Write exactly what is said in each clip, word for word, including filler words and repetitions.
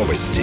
Новости.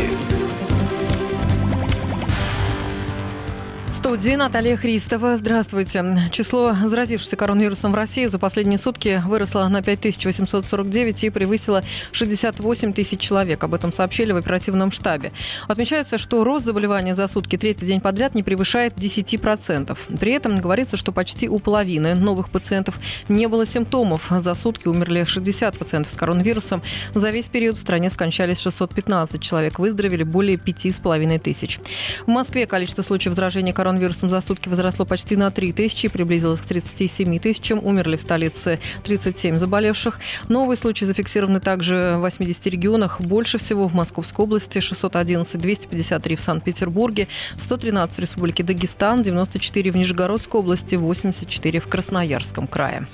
В студии Наталья Христова. Здравствуйте. Число заразившихся коронавирусом в России за последние сутки выросло на пять тысяч восемьсот сорок девять и превысило шестьдесят восемь тысяч человек. Об этом сообщили в оперативном штабе. Отмечается, что рост заболевания за сутки третий день подряд не превышает десять процентов. При этом говорится, что почти у половины новых пациентов не было симптомов. За сутки умерли шестьдесят пациентов с коронавирусом. За весь период в стране скончались шестьсот пятнадцать человек. Выздоровели более пяти с половиной тысяч. В Москве количество случаев заражения коронавирусом Коронавирусом за сутки возросло почти на три тысячи, приблизилось к тридцати семи тысячам. Умерли в столице тридцать семь заболевших. Новые случаи зафиксированы также в восьмидесяти регионах. Больше всего в Московской области шестьсот одиннадцать, двести пятьдесят три в Санкт-Петербурге, сто тринадцать в Республике Дагестан, девяносто четыре в Нижегородской области, восемьдесят четыре в Красноярском крае.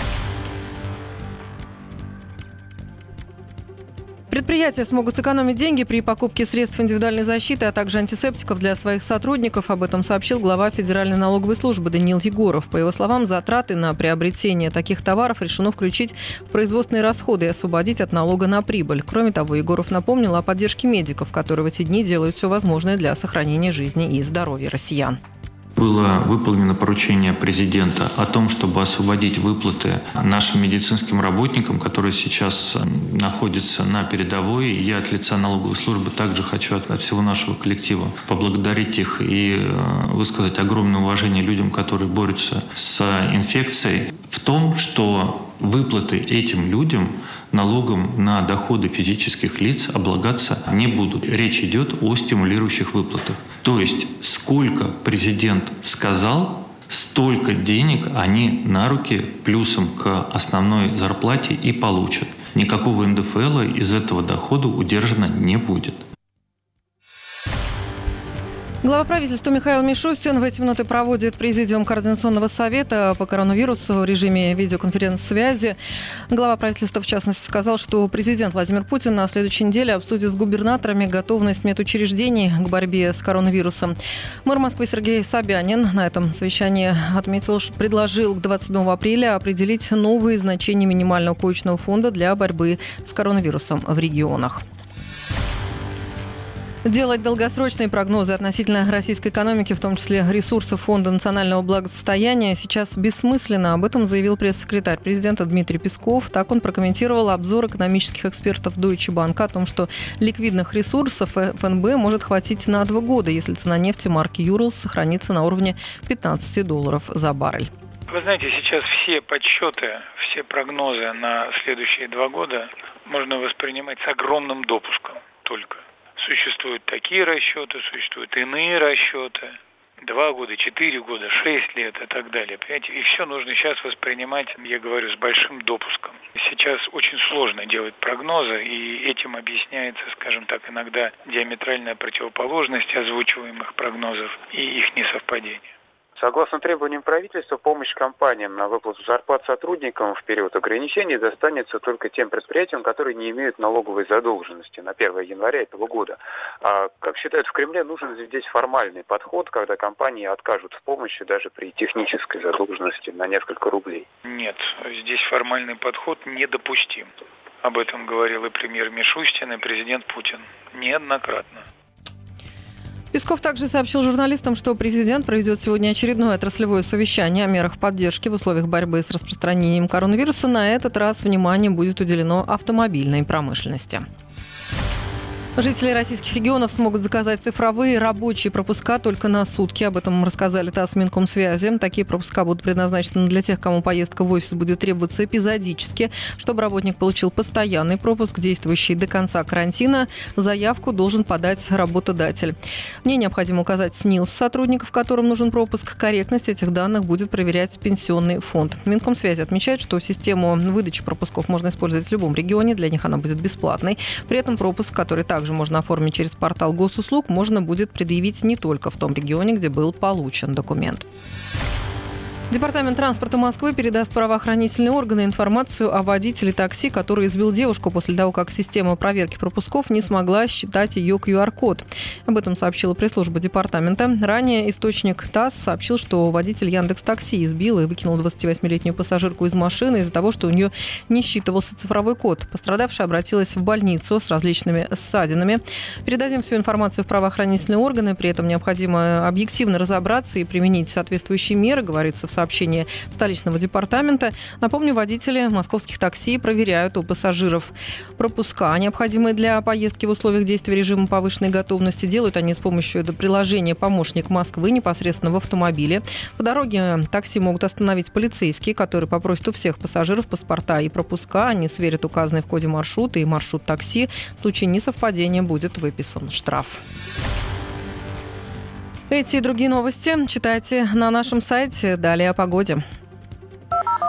Предприятия смогут сэкономить деньги при покупке средств индивидуальной защиты, а также антисептиков для своих сотрудников. Об этом сообщил глава Федеральной налоговой службы Даниил Егоров. По его словам, затраты на приобретение таких товаров решено включить в производственные расходы и освободить от налога на прибыль. Кроме того, Егоров напомнил о поддержке медиков, которые в эти дни делают все возможное для сохранения жизни и здоровья россиян. Было выполнено поручение президента о том, чтобы освободить выплаты нашим медицинским работникам, которые сейчас находятся на передовой. И я от лица налоговой службы также хочу от всего нашего коллектива поблагодарить их и высказать огромное уважение людям, которые борются с инфекцией, в том, что выплаты этим людям налогом на доходы физических лиц облагаться не будут. Речь идет о стимулирующих выплатах. То есть сколько президент сказал, столько денег они на руки плюсом к основной зарплате и получат. Никакого эн дэ эф эла из этого дохода удержано не будет. Глава правительства Михаил Мишустин в эти минуты проводит президиум Координационного совета по коронавирусу в режиме видеоконференц-связи. Глава правительства, в частности, сказал, что президент Владимир Путин на следующей неделе обсудит с губернаторами готовность медучреждений к борьбе с коронавирусом. Мэр Москвы Сергей Собянин на этом совещании отметил, что предложил к двадцать седьмого апреля определить новые значения минимального коечного фонда для борьбы с коронавирусом в регионах. Делать долгосрочные прогнозы относительно российской экономики, в том числе ресурсов Фонда национального благосостояния, сейчас бессмысленно. Об этом заявил пресс-секретарь президента Дмитрий Песков. Так он прокомментировал обзор экономических экспертов Deutsche Bank о том, что ликвидных ресурсов эф эн бэ может хватить на два года, если цена нефти марки Urals сохранится на уровне пятнадцать долларов за баррель. Вы знаете, сейчас все подсчеты, все прогнозы на следующие два года можно воспринимать с огромным допуском только. Существуют такие расчеты, существуют иные расчеты. Два года, четыре года, шесть лет и так далее. Понимаете? И все нужно сейчас воспринимать, я говорю, с большим допуском. Сейчас очень сложно делать прогнозы, и этим объясняется, скажем так, иногда диаметральная противоположность озвучиваемых прогнозов и их несовпадение. Согласно требованиям правительства, помощь компаниям на выплату зарплат сотрудникам в период ограничений достанется только тем предприятиям, которые не имеют налоговой задолженности на первое января этого года. А, как считают в Кремле, нужен здесь формальный подход, когда компании откажут в помощи даже при технической задолженности на несколько рублей. Нет, здесь формальный подход недопустим. Об этом говорил и премьер Мишустин, и президент Путин неоднократно. Песков также сообщил журналистам, что президент проведет сегодня очередное отраслевое совещание о мерах поддержки в условиях борьбы с распространением коронавируса. На этот раз внимание будет уделено автомобильной промышленности. Жители российских регионов смогут заказать цифровые рабочие пропуска только на сутки. Об этом рассказали ТАСС, Минкомсвязи. Такие пропуска будут предназначены для тех, кому поездка в офис будет требоваться эпизодически. Чтобы работник получил постоянный пропуск, действующий до конца карантина, заявку должен подать работодатель. Мне необходимо указать СНИЛС сотрудников, которым нужен пропуск. Корректность этих данных будет проверять Пенсионный фонд. Минкомсвязи отмечает, что систему выдачи пропусков можно использовать в любом регионе. Для них она будет бесплатной. При этом пропуск, который также Также можно оформить через портал госуслуг, можно будет предъявить не только в том регионе, где был получен документ. Департамент транспорта Москвы передаст в правоохранительные органы информацию о водителе такси, который избил девушку после того, как система проверки пропусков не смогла считать ее ку ар код. Об этом сообщила пресс-служба департамента. Ранее источник ТАСС сообщил, что водитель Яндекс.Такси избил и выкинул двадцативосьмилетнюю пассажирку из машины из-за того, что у нее не считывался цифровой код. Пострадавшая обратилась в больницу с различными ссадинами. Передадим всю информацию в правоохранительные органы. При этом необходимо объективно разобраться и применить соответствующие меры, говорится в сообщении столичного департамента. Напомню, водители московских такси проверяют у пассажиров пропуска, необходимые для поездки в условиях действия режима повышенной готовности. Делают они с помощью этого приложения «Помощник Москвы» непосредственно в автомобиле. По дороге такси могут остановить полицейские, которые попросят у всех пассажиров паспорта и пропуска. Они сверят указанный в коде маршрут и маршрут такси. В случае несовпадения будет выписан штраф. Эти и другие новости читайте на нашем сайте. Далее о погоде.